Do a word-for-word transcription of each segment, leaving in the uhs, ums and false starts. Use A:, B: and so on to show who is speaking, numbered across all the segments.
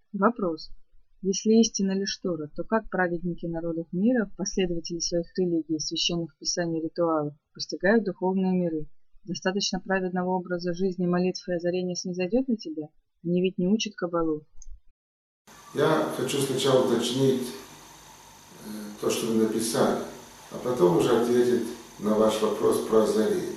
A: Вопрос. Если истина лишь Тора, то как праведники народов мира, последователи своих религий, священных писаний и ритуалов, постигают духовные миры? Достаточно праведного образа жизни, молитв и озарения снизойдет на тебя? Они ведь не учат кабалу.
B: Я хочу сначала уточнить то, что вы написали, а потом уже ответить на ваш вопрос про озарение.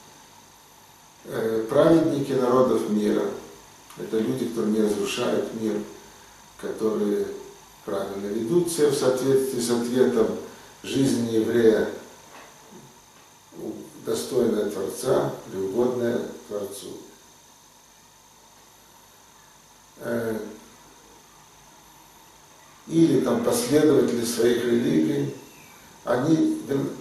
B: Праведники народов мира – это люди, которые не разрушают мир, которые правильно ведут себя в соответствии с ответом жизни еврея, достойная Творца или угодная Творцу. Или там последователи своих религий, они,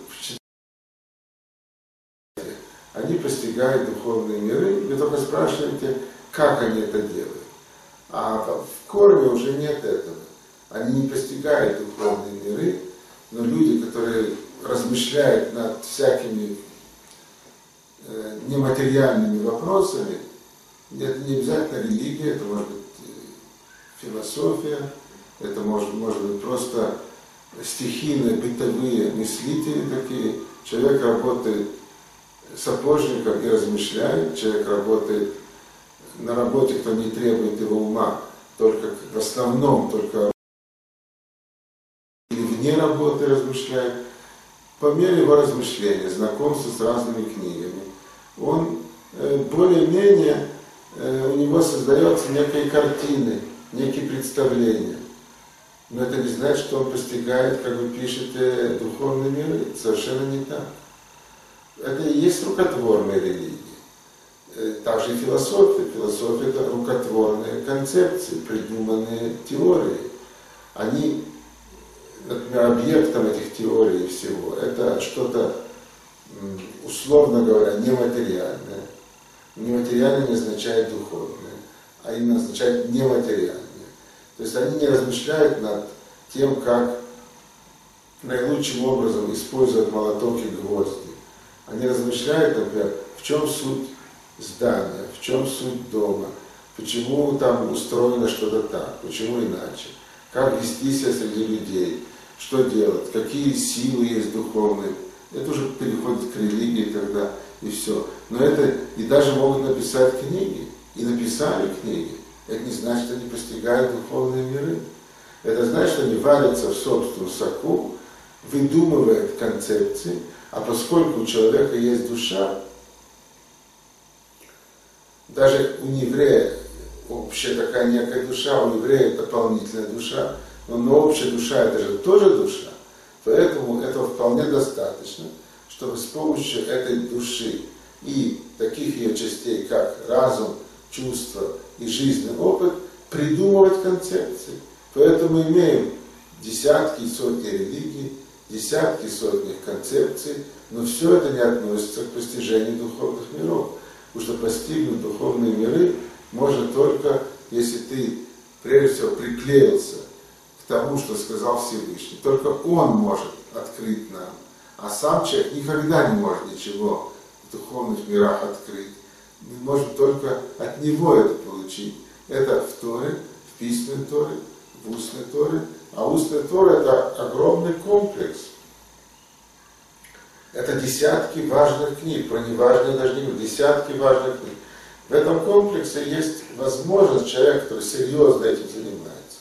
B: они постигают духовные миры. Вы только спрашиваете, как они это делают. А в корне уже нет этого. Они не постигают духовные миры, но люди, которые размышляют над всякими э, нематериальными вопросами, это не обязательно религия, это может быть философия, это может, может быть просто стихийные, бытовые мыслители такие. Человек работает сапожником и размышляет, человек работает на работе, кто не требует его ума, только в основном, только или вне работы размышляет. По мере его размышления, знакомства с разными книгами, он э, более-менее, э, у него создается некие картины, некие представления. Но это не значит, что он постигает, как вы пишете, духовные миры. Совершенно не так. Это и есть рукотворные религии. Также и философия. Философия – это рукотворные концепции, придуманные теории. Они, например, объектом этих теорий всего, это что-то, условно говоря, нематериальное. Нематериальное не означает духовное, а именно означает нематериальное. То есть они не размышляют над тем, как наилучшим образом использовать молоток и гвозди. Они размышляют, например, в чем суть здания, в чем суть дома, почему там устроено что-то так, почему иначе, как вести себя среди людей, что делать, какие силы есть духовные. Это уже переходит к религии тогда, и все. Но это и даже могут написать книги, и написали книги. Это не значит, что они постигают духовные миры. Это значит, что они варятся в собственном соку, выдумывают концепции, а поскольку у человека есть душа, даже у еврея общая такая некая душа, у еврея дополнительная душа, но, но общая душа это же тоже душа, поэтому этого вполне достаточно, чтобы с помощью этой души и таких ее частей, как разум, чувство и жизненный опыт, придумывать концепции. Поэтому мы имеем десятки и сотни религий, десятки и сотни концепций, но все это не относится к постижению духовных миров. Потому что постигнуть духовные миры можно только, если ты, прежде всего, приклеился к тому, что сказал Всевышний. Только Он может открыть нам. А сам человек никогда не может ничего в духовных мирах открыть. Мы можем только от Него это получить. Это в Торе, в письменной Торе, в устной Торе. А устная Тора – это огромный комплекс. Это десятки важных книг, про неважные даже не говорю, десятки важных книг. В этом комплексе есть возможность человека, который серьезно этим занимается.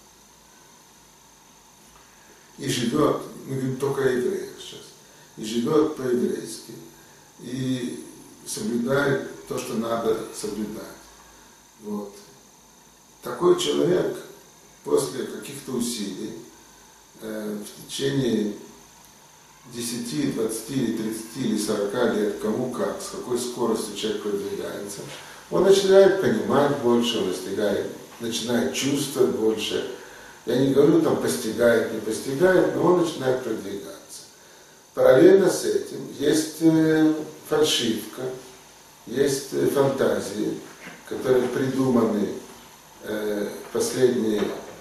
B: И живет, мы говорим только о евреях сейчас, и живет по-еврейски, и соблюдает то, что надо соблюдать. Вот. Такой человек после каких-то усилий э, в течение десяти, двадцати, или тридцати или сорока лет, кому как, с какой скоростью человек продвигается, он начинает понимать больше, он достигает, начинает чувствовать больше. Я не говорю, там, постигает, не постигает, но он начинает продвигаться. Параллельно с этим есть э, фальшивка, есть э, фантазии, которые придуманы э, последние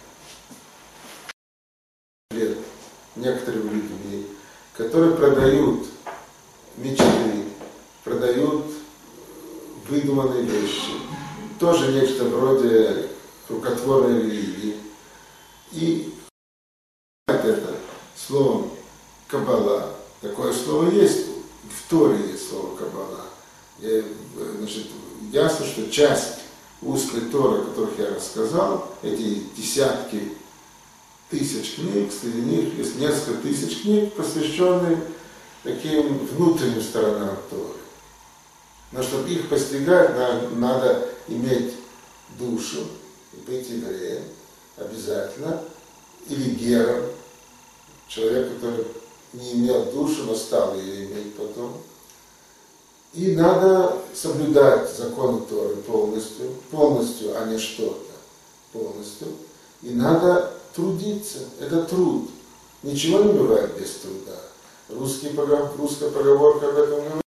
B: лет некоторыми людьми, которые продают мечты, продают выдуманные вещи. Тоже нечто вроде рукотворной религии. И это словом Каббала. Такое слово есть, в Торе есть слово Каббала. И, значит, ясно, что часть узкой Торы, о которых я рассказал, эти десятки тысяч книг, среди них есть несколько тысяч книг, посвященных таким внутренним сторонам Торы. Но чтобы их постигать, надо, надо иметь душу и быть евреем обязательно, или гером, человек, который не имел душу, но стал ее иметь потом. И надо соблюдать законы Торы полностью, полностью, а не что-то, полностью. И надо трудиться, это труд. Ничего не бывает без труда. Русский поговор, русская поговорка об этом говорит.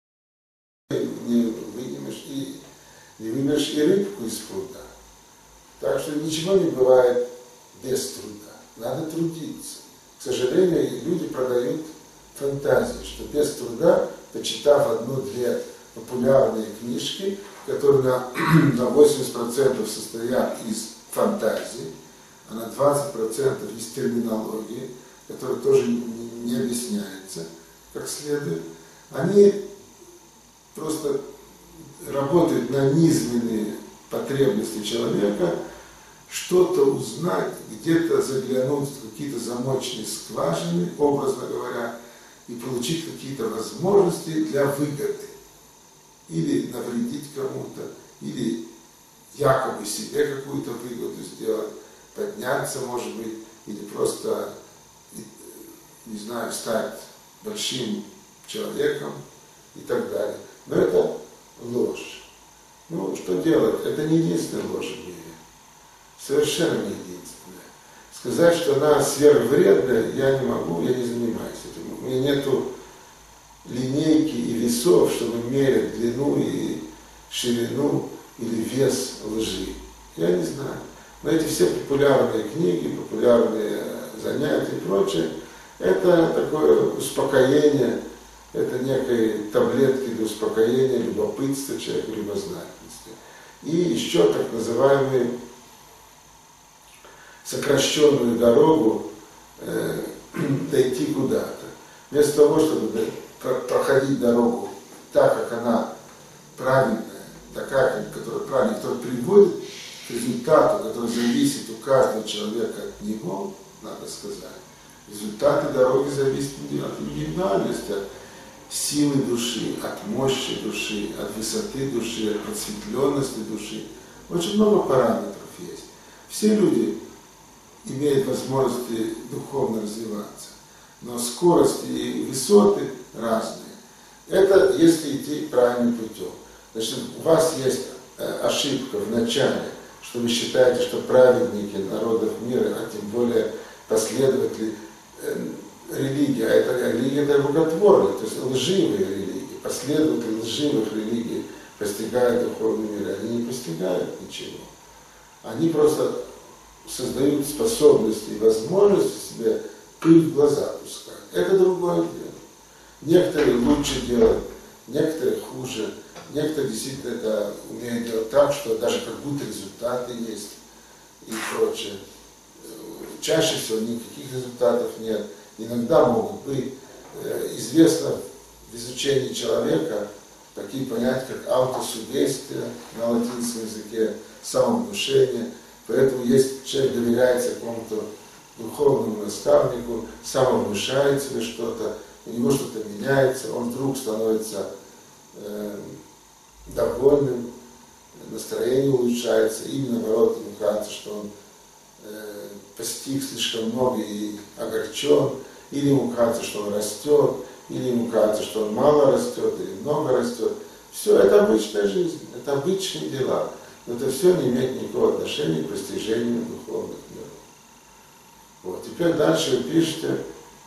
B: Не вынимешь и не выберешь и рыбку из пруда. Так что ничего не бывает без труда. Надо трудиться. К сожалению, люди продают фантазии, что без труда, почитав одну-две популярные книжки, которые на, на восемьдесят процентов состоят из фантазии, а на двадцать процентов из терминологии, которая тоже не объясняется как следует, они просто работают на низменные потребности человека, что-то узнать, где-то заглянуть в какие-то замочные скважины, образно говоря, и получить какие-то возможности для выгоды. Или навредить кому-то, или якобы себе какую-то выгоду сделать, подняться, может быть, или просто, не знаю, стать большим человеком и так далее. Но это ложь. Ну, что делать? Это не единственная ложь в мире. Совершенно не единственная. Сказать, что она сверхвредная, я не могу, я не занимаюсь этим. У меня нету линейки и весов, чтобы мерять длину и ширину или вес лжи. Я не знаю. Но эти все популярные книги, популярные занятия и прочее, это такое успокоение, это некие таблетки для успокоения любопытства человека, любознательности. И еще так называемую сокращенную дорогу э, дойти куда-то. Вместо того, чтобы проходить дорогу так, как она правильная, такая, которая правильная, которая приводит к результату, который зависит у каждого человека от него, надо сказать. Результаты дороги зависят от индивидуальности, от силы души, от мощи души, от высоты души, от просветленности души. Очень много параметров есть. Все люди имеют возможности духовно развиваться, но скорости и высоты разные. Это если идти правильным путем. Значит, у вас есть ошибка в начале, что вы считаете, что праведники народов мира, а тем более последователи религии, а это религия это рукотворная, то есть лживые религии, последователи лживых религий постигают духовный мир, они не постигают ничего. Они просто создают способности и возможности себе пыль в глаза пускать. Это другое дело. Некоторые лучше делают, некоторые хуже, некоторые действительно это умеют делать так, что даже как будто результаты есть и прочее. Чаще всего никаких результатов нет. Иногда могут быть. Известно в изучении человека такие понятия, как аутосугестия на латинском языке, самовнушение. Поэтому если человек доверяется какому-то духовному наставнику, самовнушает себе что-то, у него что-то меняется, он вдруг становится э, довольным, настроение улучшается, или наоборот, ему кажется, что он э, постиг слишком много и огорчен, или ему кажется, что он растет, или ему кажется, что он мало растет, или много растет. Все это обычная жизнь, это обычные дела, но это все не имеет никакого отношения к постижению духовных миров. Вот. Теперь дальше вы пишете: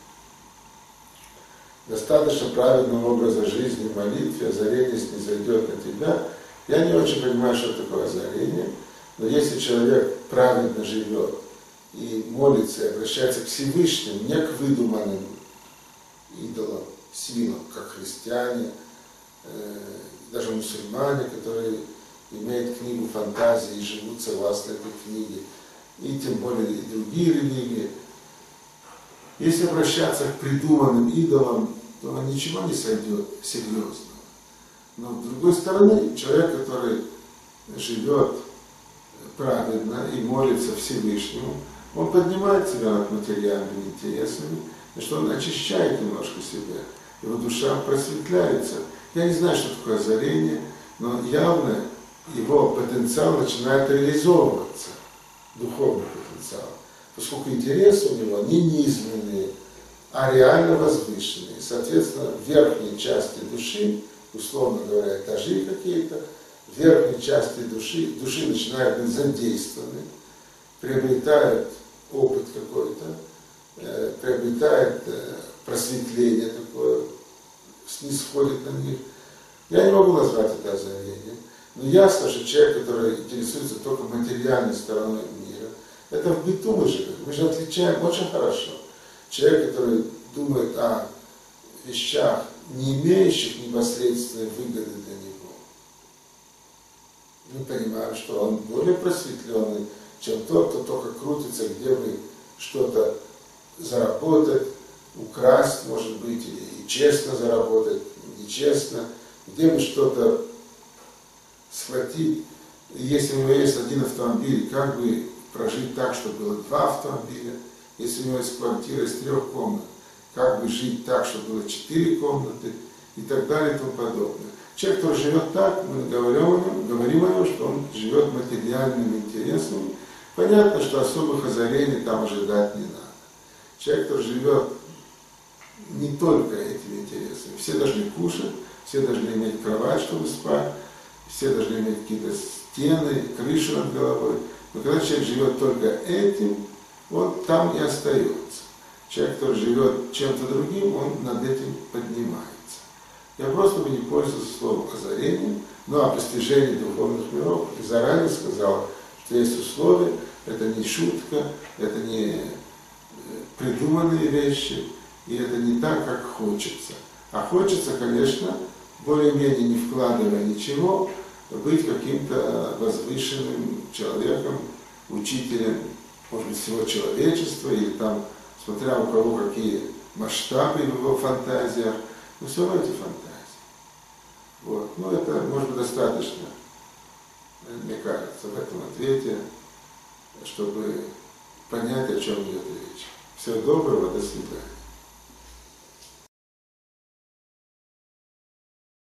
B: достаточно праведного образа жизни, молитве, озарение снизойдет на тебя. Я не очень понимаю, что такое озарение, но если человек праведно живет и молится, и обращается к Всевышнему, не к выдуманным идолам, силам, как христиане, э, даже мусульмане, которые имеют книгу фантазии и живут согласно этой книге, и тем более и другие религии. Если обращаться к придуманным идолам, то ничего не сойдет серьезного. Но с другой стороны, человек, который живет праведно и молится Всевышнему, он поднимает себя над материальными интересами, и что он очищает немножко себя, его душа просветляется. Я не знаю, что такое озарение, но явно его потенциал начинает реализовываться, духовный потенциал, поскольку интересы у него не низменные, а реально возвышенные. Соответственно, в верхней части души, условно говоря, этажи какие-то, в верхней части души, души начинают быть задействованы, приобретают опыт какой-то, э, приобретают э, просветление такое, снисходит на них. Я не могу назвать это озарением, но ясно, что человек, который интересуется только материальной стороной мира, это в быту мы живем. Мы же отличаем очень хорошо. Человек, который думает о вещах, не имеющих непосредственной выгоды для него, мы понимаем, что он более просветленный, чем тот, кто только крутится, где бы что-то заработать, украсть, может быть, или и честно заработать, нечестно, где бы что-то схватить. И если у него есть один автомобиль, как бы прожить так, чтобы было два автомобиля. Если у него есть квартира из трех комнат, как бы жить так, чтобы было четыре комнаты и так далее и тому подобное. Человек, который живет так, мы говорим о нем, говорим о нем, что он живет материальными интересами. Понятно, что особых озарений там ожидать не надо. Человек, который живет не только этими интересами. Все должны кушать, все должны иметь кровать, чтобы спать, все должны иметь какие-то стены, крышу над головой. Но когда человек живет только этим, он там и остается. Человек, который живет чем-то другим, он над этим поднимается. Я просто бы не пользовался словом озарением, но о постижении духовных миров и заранее сказал, что есть условия, это не шутка, это не придуманные вещи, и это не так, как хочется. А хочется, конечно, более-менее не вкладывая ничего, быть каким-то возвышенным человеком, учителем, может быть, всего человечества, или там, смотря у кого какие масштабы в его фантазиях, но все равно эти фантазии. Вот. Ну, это, может быть, достаточно, мне кажется, в этом ответе, чтобы понять, о чем идет речь. Всего доброго, до свидания.